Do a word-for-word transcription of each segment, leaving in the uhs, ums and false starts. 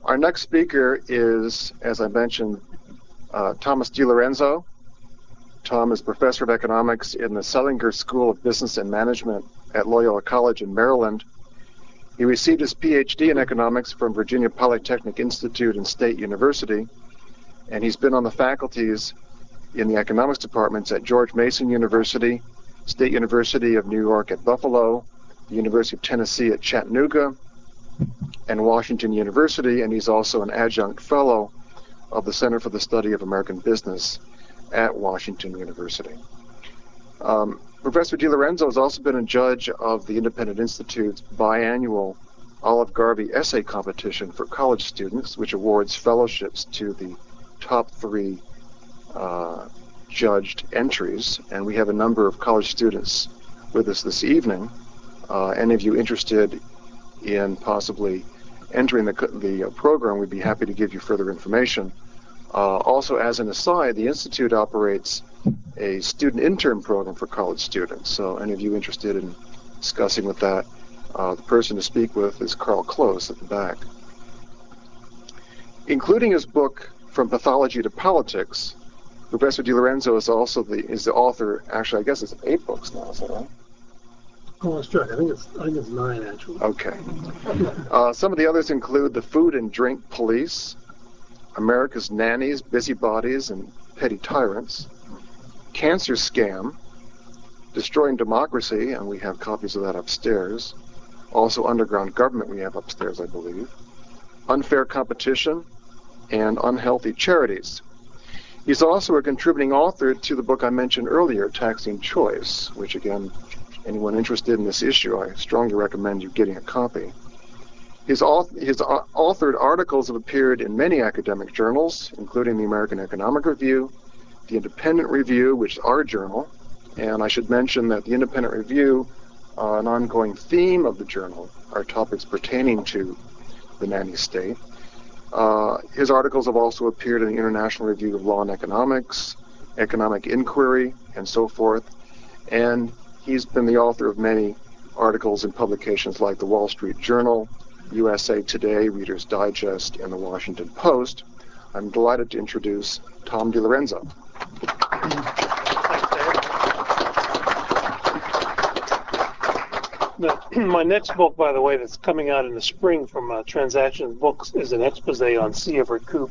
Our next speaker is, as I mentioned, uh, Thomas DiLorenzo. Tom is professor of economics in the Selinger School of Business and Management at Loyola College in Maryland. He received his P H D in economics from Virginia Polytechnic Institute and State University, and he's been on the faculties in the economics departments at George Mason University, State University of New York at Buffalo, the University of Tennessee at Chattanooga, and Washington University, and he's also an adjunct fellow of the Center for the Study of American Business at Washington University. Um, Professor DiLorenzo has also been a judge of the Independent Institute's biannual Olive Garvey essay competition for college students, which awards fellowships to the top three uh, judged entries. And we have a number of college students with us this evening. Uh, any of you interested in possibly entering the, the program, we'd be happy to give you further information. Uh, also, as an aside, the Institute operates a student intern program for college students. So any of you interested in discussing with that, uh, the person to speak with is Carl Close at the back. Including his book, From Pathology to Politics, Professor DiLorenzo is also the is the author, actually I guess it's eight books now, is that right? I lost track. I think it's I think it's nine actually. Okay. Uh, some of the others include The Food and Drink Police, America's Nannies, Busybodies, and Petty Tyrants, Cancer Scam, Destroying Democracy, and we have copies of that upstairs. Also Underground Government we have upstairs, I believe. Unfair Competition, and Unhealthy Charities. He's also a contributing author to the book I mentioned earlier, Taxing Choice, which again, anyone interested in this issue, I strongly recommend you getting a copy. His, auth- his uh, authored articles have appeared in many academic journals, including the American Economic Review, the Independent Review, which is our journal, and I should mention that the Independent Review, uh, an ongoing theme of the journal, are topics pertaining to the nanny state. Uh, his articles have also appeared in the International Review of Law and Economics, Economic Inquiry, and so forth, and he's been the author of many articles in publications like the Wall Street Journal, U S A Today, Reader's Digest, and the Washington Post. I'm delighted to introduce Tom DiLorenzo. Now, my next book, by the way, that's coming out in the spring from uh, Transactions Books is an expose on C. Everett Koop,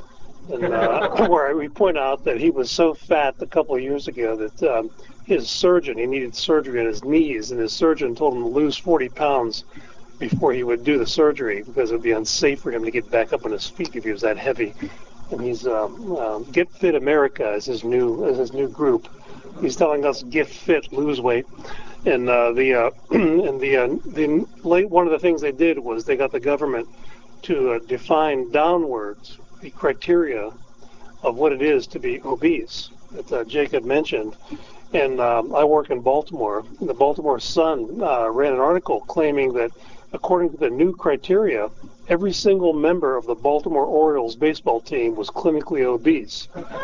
and uh, where we point out that he was so fat a couple of years ago that um, his surgeon, he needed surgery on his knees, and his surgeon told him to lose forty pounds before he would do the surgery because it would be unsafe for him to get back up on his feet if he was that heavy. And he's um, uh, Get Fit America is his new is his new group. He's telling us get fit, lose weight. And uh, the uh, and the uh, the late one of the things they did was they got the government to uh, define downwards the criteria of what it is to be obese that uh, Jacob mentioned. And um, I work in Baltimore. The Baltimore Sun uh, ran an article claiming that according to the new criteria, every single member of the Baltimore Orioles baseball team was clinically obese.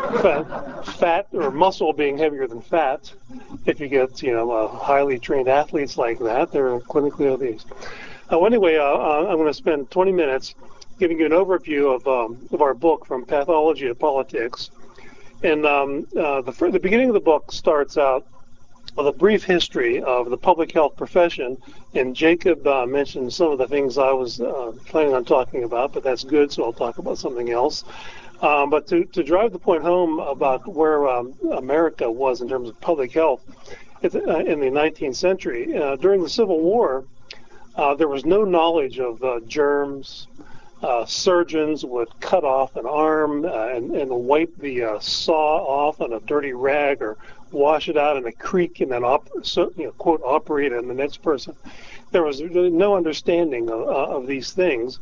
Fat, fat or muscle being heavier than fat. If you get, you know, uh, highly trained athletes like that, they're clinically obese. Uh, well, anyway, uh, uh, I'm going to spend twenty minutes giving you an overview of um, of our book, From Pathology to Politics. And um, uh, the, the beginning of the book starts out with a brief history of the public health profession, and Jacob uh, mentioned some of the things I was uh, planning on talking about, but that's good, so I'll talk about something else. Um, but to, to drive the point home about where um, America was in terms of public health uh, in the nineteenth century, uh, during the Civil War, uh, there was no knowledge of uh, germs. Uh, surgeons would cut off an arm uh, and, and wipe the uh, saw off on a dirty rag or wash it out in a creek and then op- so, you know, quote, operate on the next person. There was really no understanding of, uh, of these things.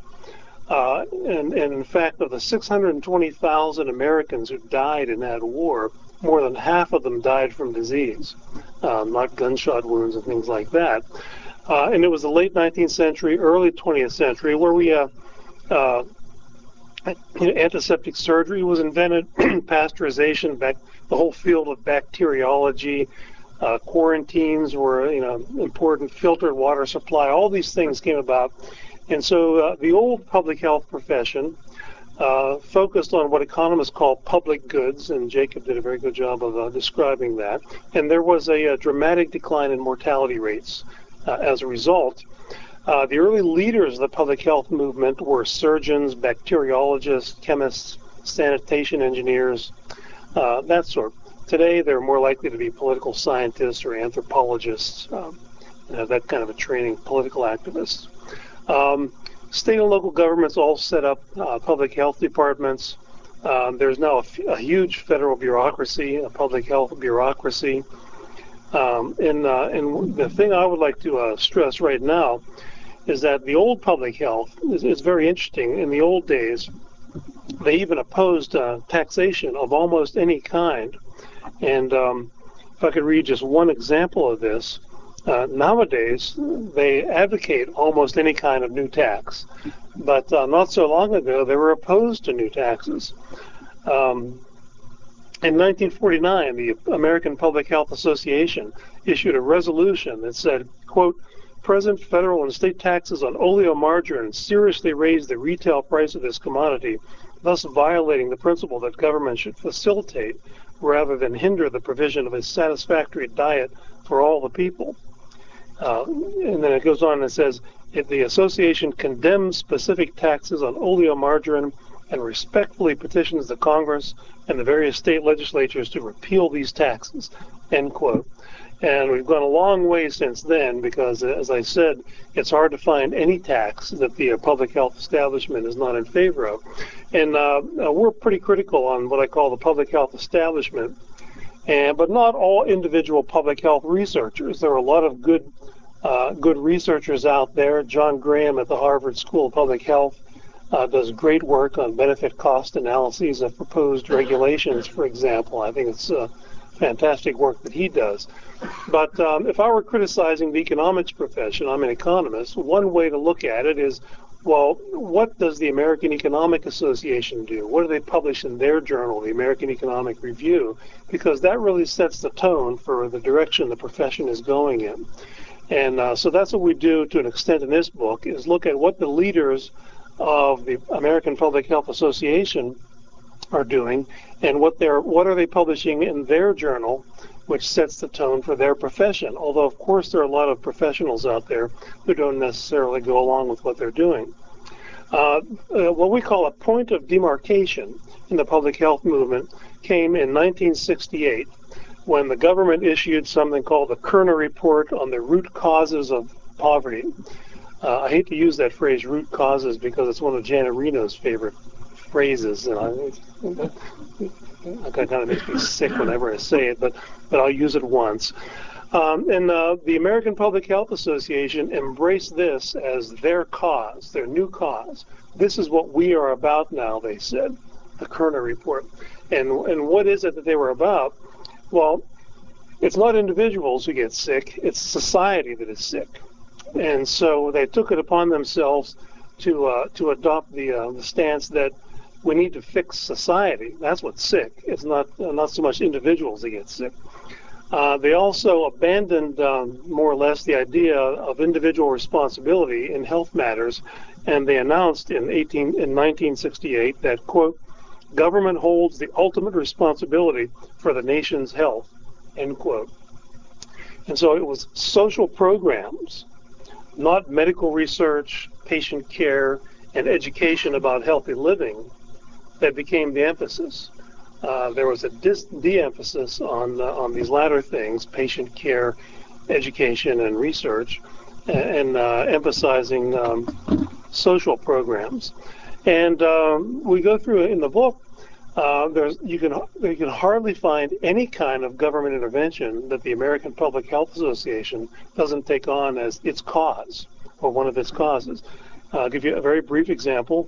Uh, and, and in fact, of the six hundred twenty thousand Americans who died in that war, more than half of them died from disease, uh, not gunshot wounds and things like that. Uh, and it was the late nineteenth century, early twentieth century where we uh, Uh, you know, antiseptic surgery was invented, pasteurization, back, the whole field of bacteriology, uh, quarantines were, you know, important, filtered water supply, all these things came about. And so uh, the old public health profession uh, focused on what economists call public goods, and Jacob did a very good job of uh, describing that. And there was a, a dramatic decline in mortality rates uh, as a result. Uh, the early leaders of the public health movement were surgeons, bacteriologists, chemists, sanitation engineers, uh, that sort. Today, they're more likely to be political scientists or anthropologists, um, you know, that kind of a training, political activists. Um, state and local governments all set up uh, public health departments. Um, there's now a, f- a huge federal bureaucracy, a public health bureaucracy. Um, and, uh, and the thing I would like to uh, stress right now is that the old public health is, is very interesting. In the old days, they even opposed uh, taxation of almost any kind. And um, if I could read just one example of this, uh, nowadays they advocate almost any kind of new tax. But uh, not so long ago, they were opposed to new taxes. Um, in nineteen forty-nine, the American Public Health Association issued a resolution that said, quote, present federal and state taxes on oleomargarine seriously raise the retail price of this commodity, thus violating the principle that government should facilitate rather than hinder the provision of a satisfactory diet for all the people. Uh, and then it goes on and says, if the association condemns specific taxes on oleomargarine and respectfully petitions the Congress and the various state legislatures to repeal these taxes, end quote. And we've gone a long way since then because, as I said, it's hard to find any tax that the uh, public health establishment is not in favor of. And uh, uh, we're pretty critical on what I call the public health establishment, and but not all individual public health researchers. There are a lot of good, uh, good researchers out there. John Graham at the Harvard School of Public Health uh, does great work on benefit cost analyses of proposed regulations, for example. I think it's uh, fantastic work that he does. But um, if I were criticizing the economics profession, I'm an economist, one way to look at it is, well, what does the American Economic Association do? What do they publish in their journal, the American Economic Review? Because that really sets the tone for the direction the profession is going in. And uh, so that's what we do to an extent in this book, is look at what the leaders of the American Public Health Association are doing and what they're what are they publishing in their journal, which sets the tone for their profession. Although, of course, there are a lot of professionals out there who don't necessarily go along with what they're doing. Uh, uh, what we call a point of demarcation in the public health movement came in nineteen sixty-eight when the government issued something called the Kerner Report on the root causes of poverty. Uh, I hate to use that phrase, root causes, because it's one of Janet Reno's favorite phrases, and I, it kind of makes me sick whenever I say it, but, but I'll use it once. Um, and uh, the American Public Health Association embraced this as their cause, their new cause. This is what we are about now, they said, the Kerner Report. And, and what is it that they were about? Well, it's not individuals who get sick, it's society that is sick. And so they took it upon themselves to uh, to adopt the uh, the stance that we need to fix society. That's what's sick. It's not uh, not so much individuals that get sick. Uh, they also abandoned um, more or less the idea of individual responsibility in health matters, and they announced in eighteen in nineteen sixty-eight that, quote, government holds the ultimate responsibility for the nation's health, end quote. And so it was social programs, not medical research, patient care, and education about healthy living that became the emphasis. Uh, there was a dis- de-emphasis on uh, on these latter things, patient care, education, and research, and, and uh, emphasizing um, social programs. And um, we go through in the book. Uh, there's you can you can hardly find any kind of government intervention that the American Public Health Association doesn't take on as its cause or one of its causes. Uh, I'll give you a very brief example.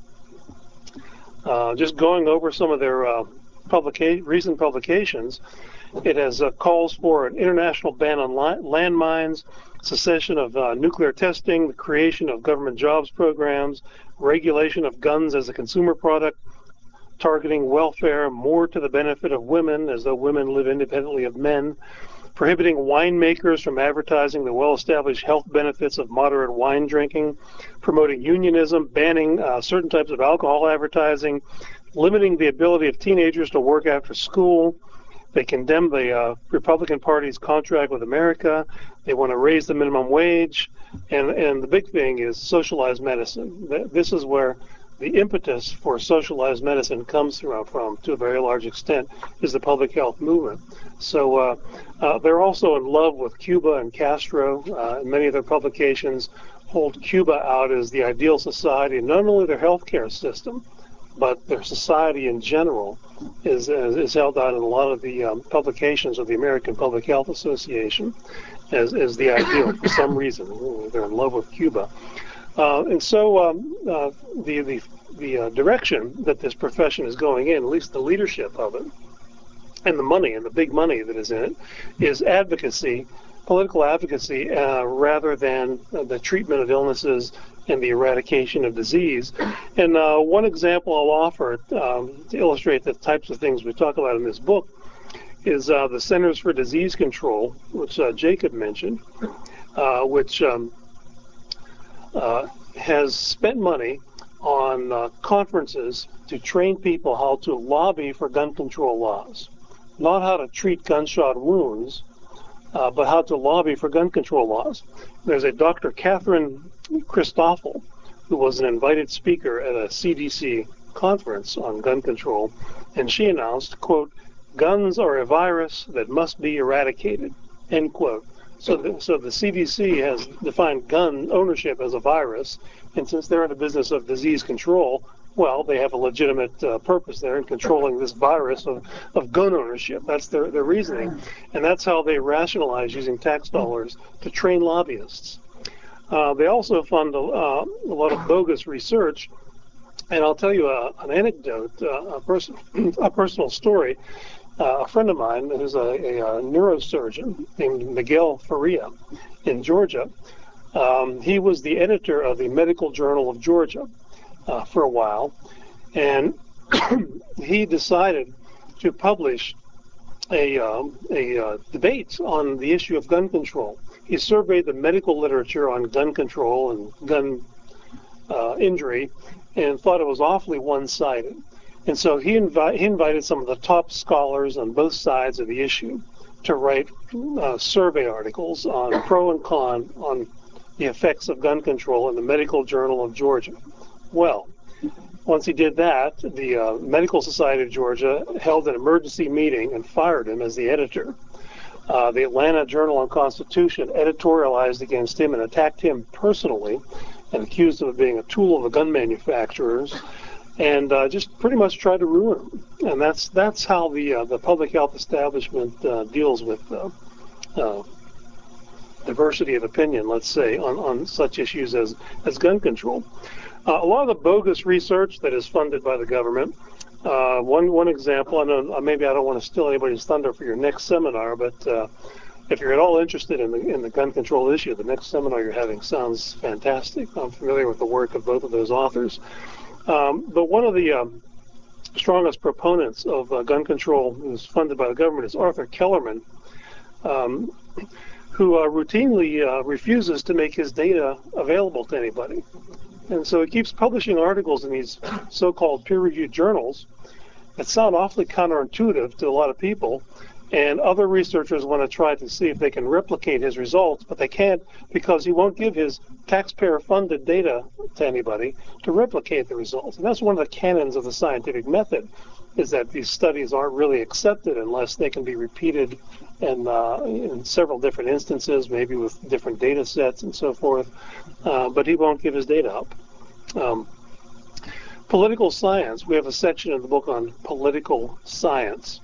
Uh, just going over some of their uh, publica- recent publications, it has uh, calls for an international ban on li- landmines, cessation of uh, nuclear testing, the creation of government jobs programs, regulation of guns as a consumer product, targeting welfare more to the benefit of women, as though women live independently of men, prohibiting winemakers from advertising the well-established health benefits of moderate wine drinking, promoting unionism, banning uh, certain types of alcohol advertising, limiting the ability of teenagers to work after school. They condemn the uh, Republican Party's contract with America. They want to raise the minimum wage. And, and the big thing is socialized medicine. This is where the impetus for socialized medicine comes from, from to a very large extent, is the public health movement. So uh, uh, they're also in love with Cuba and Castro. Uh, and many of their publications hold Cuba out as the ideal society, and not only their healthcare system, but their society in general is, is held out in a lot of the um, publications of the American Public Health Association as, as the ideal for some reason. They're in love with Cuba. Uh, and so um, uh, the, the, the uh, direction that this profession is going in, at least the leadership of it, and the money and the big money that is in it, is advocacy, political advocacy, uh, rather than uh, the treatment of illnesses and the eradication of disease. And uh, one example I'll offer um, to illustrate the types of things we talk about in this book is uh, the Centers for Disease Control, which uh, Jacob mentioned, uh, which um, uh, has spent money on uh, conferences to train people how to lobby for gun control laws, not how to treat gunshot wounds, uh, but how to lobby for gun control laws. There's a Doctor Catherine Christoffel, who was an invited speaker at a C D C conference on gun control, and she announced, quote, "Guns are a virus that must be eradicated," end quote. So the, so the C D C has defined gun ownership as a virus, and since they're in the business of disease control, well, they have a legitimate uh, purpose there in controlling this virus of, of gun ownership. That's their, their reasoning, and that's how they rationalize using tax dollars to train lobbyists. Uh, they also fund a, uh, a lot of bogus research, and I'll tell you a, an anecdote, uh, a, pers- a personal story. Uh, a friend of mine who's a, a, a neurosurgeon named Miguel Faria in Georgia, um, he was the editor of the Medical Journal of Georgia uh, for a while, and he decided to publish a, um, a uh, debate on the issue of gun control. He surveyed the medical literature on gun control and gun uh, injury and thought it was awfully one-sided. And so he, invi- he invited some of the top scholars on both sides of the issue to write uh, survey articles on pro and con on the effects of gun control in the Medical Journal of Georgia. Well, once he did that, the uh, Medical Society of Georgia held an emergency meeting and fired him as the editor. Uh, the Atlanta Journal-Constitution editorialized against him and attacked him personally and accused him of being a tool of the gun manufacturers, and uh, just pretty much tried to ruin him. And that's that's how the uh, the public health establishment uh, deals with uh, uh, diversity of opinion, let's say, on, on such issues as, as gun control. Uh, a lot of the bogus research that is funded by the government, uh, one one example, I know maybe I don't want to steal anybody's thunder for your next seminar, but uh, if you're at all interested in the in the gun control issue, the next seminar you're having sounds fantastic. I'm familiar with the work of both of those authors. Um, but one of the um, strongest proponents of uh, gun control who's funded by the government is Arthur Kellerman, um, who uh, routinely uh, refuses to make his data available to anybody. And so he keeps publishing articles in these so-called peer-reviewed journals that sound awfully counterintuitive to a lot of people, and other researchers want to try to see if they can replicate his results, but they can't because he won't give his taxpayer-funded data to anybody to replicate the results. And that's one of the canons of the scientific method, is that these studies aren't really accepted unless they can be repeated in, uh, in several different instances, maybe with different data sets and so forth, uh, but he won't give his data up. Um, political science, we have a section in the book on political science.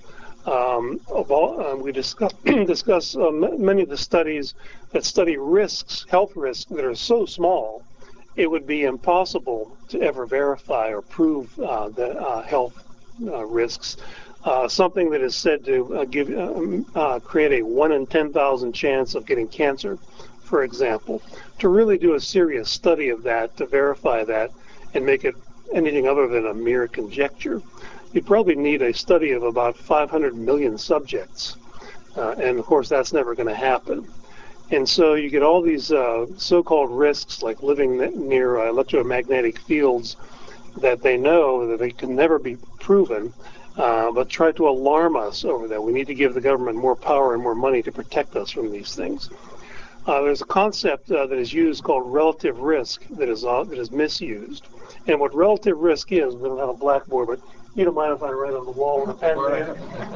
Um, of all, um, we discuss, discuss uh, m- many of the studies that study risks, health risks that are so small, it would be impossible to ever verify or prove uh, the uh, health uh, risks. Uh, something that is said to uh, give uh, uh, create a one in ten thousand chance of getting cancer, for example. To really do a serious study of that, to verify that, and make it anything other than a mere conjecture, you probably need a study of about five hundred million subjects. Uh, and of course, that's never going to happen. And so you get all these uh, so-called risks, like living near uh, electromagnetic fields that they know that they can never be proven, uh, but try to alarm us over that. We need to give the government more power and more money to protect us from these things. Uh, there's a concept uh, that is used called relative risk that is uh, that is misused. And what relative risk is, we don't have a blackboard, but you don't mind if I write on the wall with a pen there?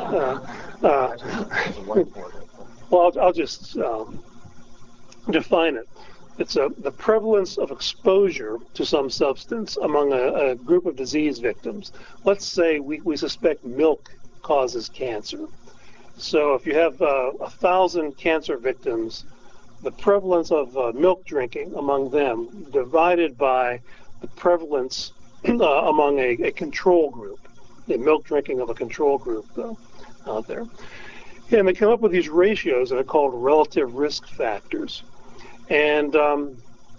Uh, uh, well, I'll, I'll just um, define it. It's a, the prevalence of exposure to some substance among a, a group of disease victims. Let's say we, we suspect milk causes cancer. So if you have uh, a thousand cancer victims, the prevalence of uh, milk drinking among them divided by the prevalence uh, among a, a control group, the milk drinking of a control group uh, out there. And they come up with these ratios that are called relative risk factors. And um,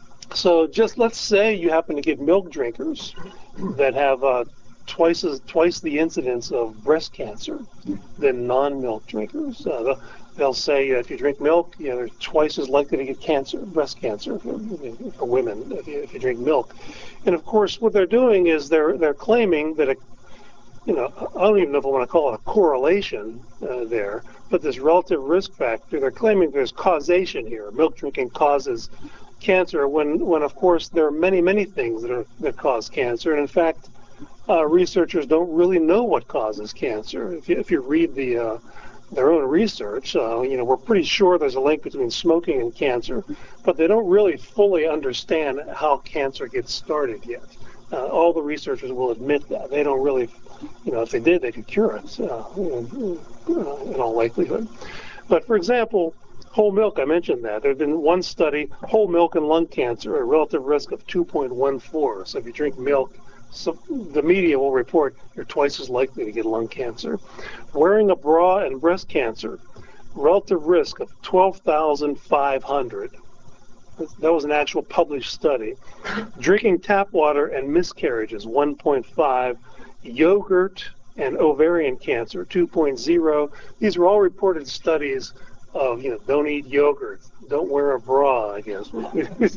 so just let's say you happen to get milk drinkers that have uh, twice as twice the incidence of breast cancer than non-milk drinkers. Uh, they'll, they'll say uh, if you drink milk, you know, they're twice as likely to get cancer, breast cancer for, for women if you, if you drink milk. And of course, what they're doing is they're they're claiming that a you know, I don't even know if I want to call it a correlation uh, there, but this relative risk factor, they're claiming there's causation here. Milk drinking causes cancer when, when of course, there are many, many things that, are, that cause cancer. And in fact, uh, researchers don't really know what causes cancer. If you, if you read the uh, their own research, uh, you know, we're pretty sure there's a link between smoking and cancer, but they don't really fully understand how cancer gets started yet. Uh, all the researchers will admit that. They don't really, you know, if they did, they could cure it, uh, you know, in all likelihood. But for example, whole milk, I mentioned that. There had been one study, whole milk and lung cancer, a relative risk of two point one four. So if you drink milk, so the media will report you're twice as likely to get lung cancer. Wearing a bra and breast cancer, relative risk of twelve thousand five hundred. That was an actual published study. Drinking tap water and miscarriages, one point five. Yogurt and ovarian cancer, two point oh. These were all reported studies of, you know, don't eat yogurt, don't wear a bra, I guess. I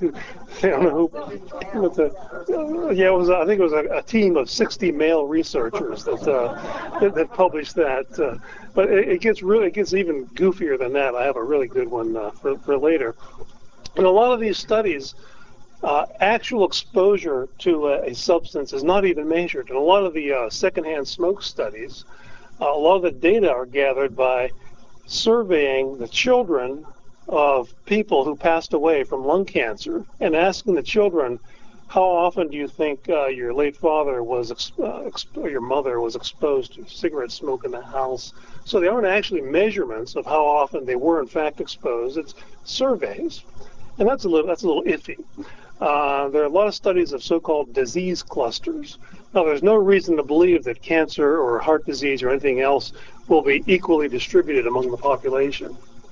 don't know who, but the, uh, yeah, it was, I think it was a, a team of sixty male researchers that uh, that, that published that. Uh, but it, it gets really, it gets even goofier than that. I have a really good one uh, for, for later. And a lot of these studies, uh, actual exposure to a, a substance is not even measured. And a lot of the uh, secondhand smoke studies, uh, a lot of the data are gathered by surveying the children of people who passed away from lung cancer and asking the children, how often do you think uh, your late father was, exp- uh, exp- or your mother was exposed to cigarette smoke in the house? So they aren't actually measurements of how often they were in fact exposed. It's surveys. And that's a little that's a little iffy. Uh, there are a lot of studies of so-called disease clusters. Now, there's no reason to believe that cancer or heart disease or anything else will be equally distributed among the population.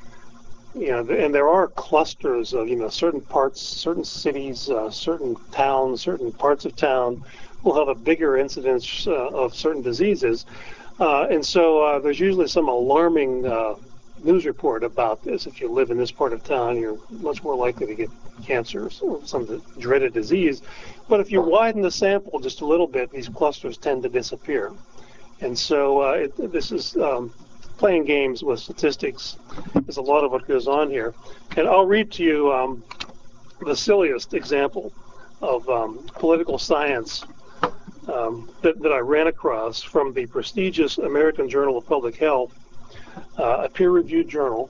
You know, and there are clusters of, you know, certain parts, certain cities, uh, certain towns, certain parts of town will have a bigger incidence uh, of certain diseases. Uh, and so uh, there's usually some alarming uh, news report about this. If you live in this part of town, you're much more likely to get cancer or some dreaded disease. But if you widen the sample just a little bit, these clusters tend to disappear. And so uh, it, this is um, playing games with statistics is a lot of what goes on here. And I'll read to you um, the silliest example of um, political science um, that, that I ran across from the prestigious American Journal of Public Health, uh, a peer-reviewed journal.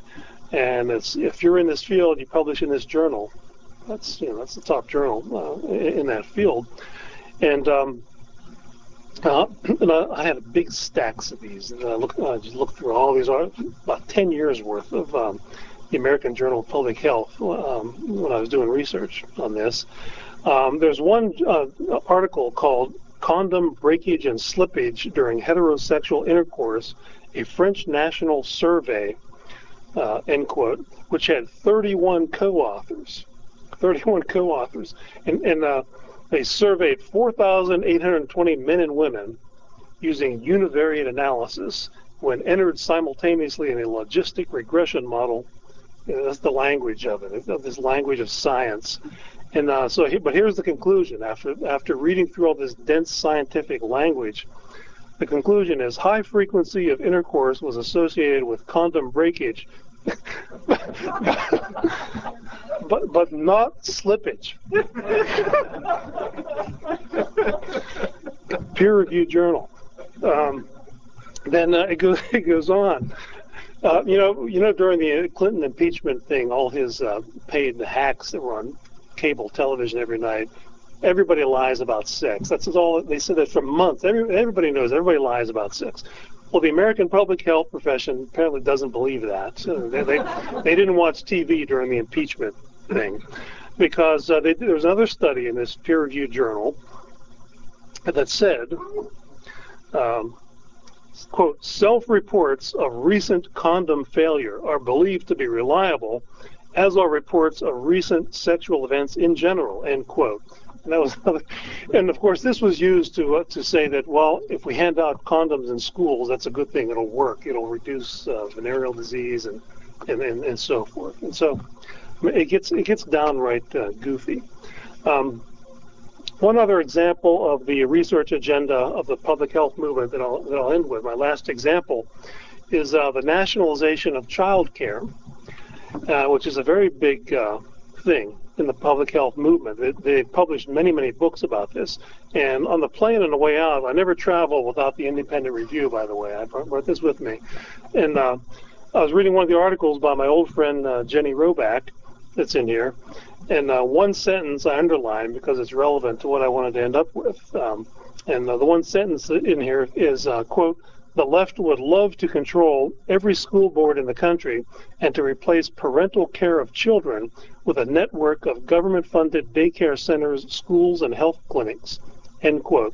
And it's, if you're in this field, you publish in this journal. That's, you know, that's the top journal uh, in, in that field. And um, Uh, and I, I had big stacks of these, and I look, uh, just looked through all these, about ten years worth of um, the American Journal of Public Health um, when I was doing research on this. Um, there's one uh, article called "Condom Breakage and Slippage During Heterosexual Intercourse: A French National Survey," uh, end quote, which had thirty-one co-authors. thirty-one co-authors, and, and uh, they surveyed four thousand eight hundred twenty men and women using univariate analysis when entered simultaneously in a logistic regression model. You know, that's the language of it, of this language of science. And uh, so, but here's the conclusion. After after reading through all this dense scientific language, the conclusion is high frequency of intercourse was associated with condom breakage, but but not slippage. Peer-reviewed journal. Um, then uh, it goes it goes on. Uh, you know, you know, during the Clinton impeachment thing, all his uh, paid hacks that were on cable television every night, everybody lies about sex. That's all. They said that for months. Every, everybody knows. Everybody lies about sex. Well, the American public health profession apparently doesn't believe that. Uh, they, they they didn't watch T V during the impeachment thing, because uh, they, there was another study in this peer-reviewed journal that said. Um, Quote, self-reports of recent condom failure are believed to be reliable, as are reports of recent sexual events in general, end quote. And that was, and of course, this was used to uh, to say that, well, if we hand out condoms in schools, that's a good thing. It'll work. It'll reduce uh, venereal disease and, and, and, and so forth. And so it gets it gets downright uh, goofy. Um, One other example of the research agenda of the public health movement that I'll, that I'll end with, my last example, is uh, the nationalization of child care, uh, which is a very big uh, thing in the public health movement. They, they published many, many books about this. And on the plane on the way out, I never travel without the independent review, by the way. I brought this with me. And uh, I was reading one of the articles by my old friend uh, Jenny Roback that's in here. And uh, one sentence I underlined because it's relevant to what I wanted to end up with. Um, and uh, the one sentence in here is, uh, quote, the left would love to control every school board in the country and to replace parental care of children with a network of government-funded daycare centers, schools, and health clinics, end quote.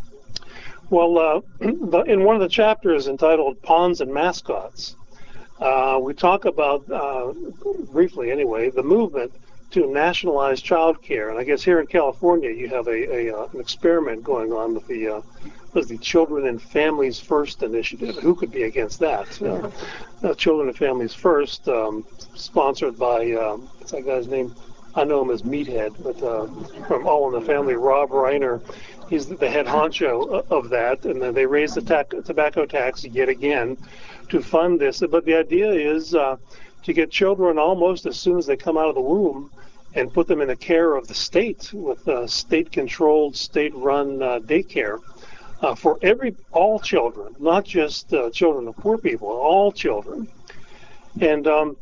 Well, uh, in one of the chapters entitled Pawns and Mascots, uh, we talk about, uh, briefly anyway, the movement to nationalize child care. And I guess here in California, you have a, a uh, an experiment going on with the uh, with the Children and Families First initiative. Who could be against that? Uh, uh, Children and Families First, um, sponsored by, um, what's that guy's name? I know him as Meathead, but uh, from All in the Family, Rob Reiner. He's the head honcho of that, and then they raised the tac- tobacco tax yet again to fund this. But the idea is uh, to get children almost as soon as they come out of the womb and put them in the care of the state with uh, state-controlled, state-run uh, daycare uh, for every all children, not just uh, children of poor people, all children. And um,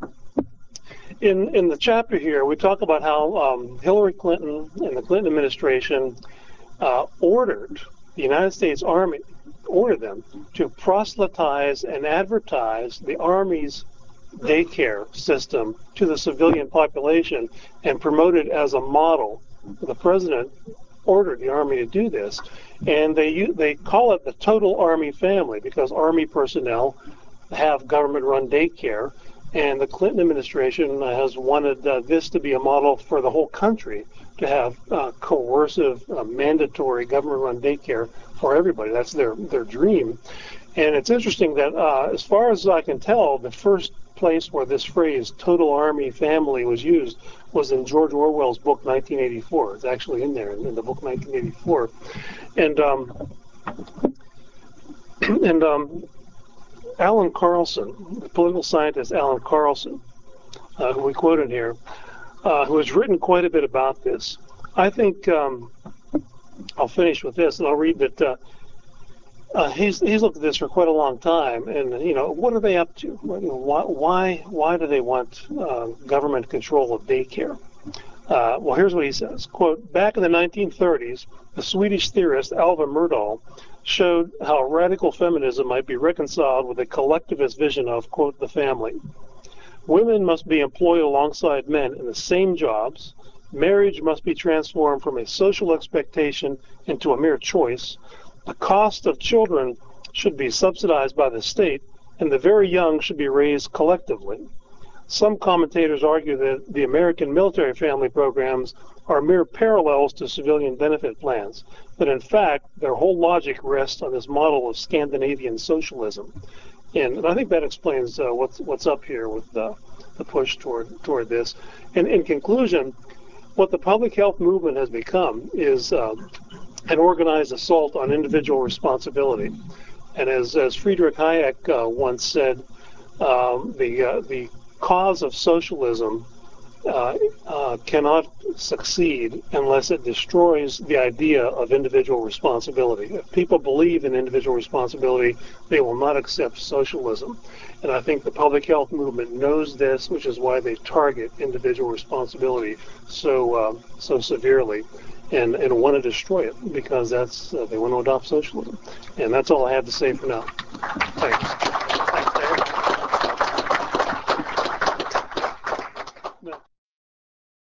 in in the chapter here, we talk about how um, Hillary Clinton and the Clinton administration uh, ordered the United States Army, ordered them to proselytize and advertise the Army's daycare system to the civilian population and promote it as a model. The president ordered the Army to do this, and they they call it the total Army family because Army personnel have government-run daycare, and the Clinton administration has wanted uh, this to be a model for the whole country, to have uh, coercive, uh, mandatory government-run daycare for everybody. That's their, their dream. And it's interesting that, uh, as far as I can tell, the first place where this phrase total Army family was used was in George Orwell's book nineteen eighty-four. It's actually in there in the book nineteen eighty-four. And um, and um, Alan Carlson, the political scientist Alan Carlson, uh, who we quoted here, uh, who has written quite a bit about this. I think um, I'll finish with this, and I'll read that. Uh, Uh, he's he's looked at this for quite a long time, and you know, what are they up to? Why why why do they want uh, government control of daycare? Uh, well, here's what he says: "Quote: Back in the nineteen thirties, the Swedish theorist Alva Myrdal showed how radical feminism might be reconciled with a collectivist vision of, quote, the family. Women must be employed alongside men in the same jobs. Marriage must be transformed from a social expectation into a mere choice. The cost of children should be subsidized by the state, and the very young should be raised collectively. Some commentators argue that the American military family programs are mere parallels to civilian benefit plans, but in fact, their whole logic rests on this model of Scandinavian socialism. And I think that explains uh, what's what's up here with uh, the push toward toward this. And in conclusion, what the public health movement has become is uh, an organized assault on individual responsibility. And as as Friedrich Hayek uh, once said, um, the uh, the cause of socialism uh, uh, cannot succeed unless it destroys the idea of individual responsibility. If people believe in individual responsibility, they will not accept socialism. And I think the public health movement knows this, which is why they target individual responsibility so uh, so severely, and, and want to destroy it because that's uh, they want to adopt socialism. And that's all I have to say for now. Thanks.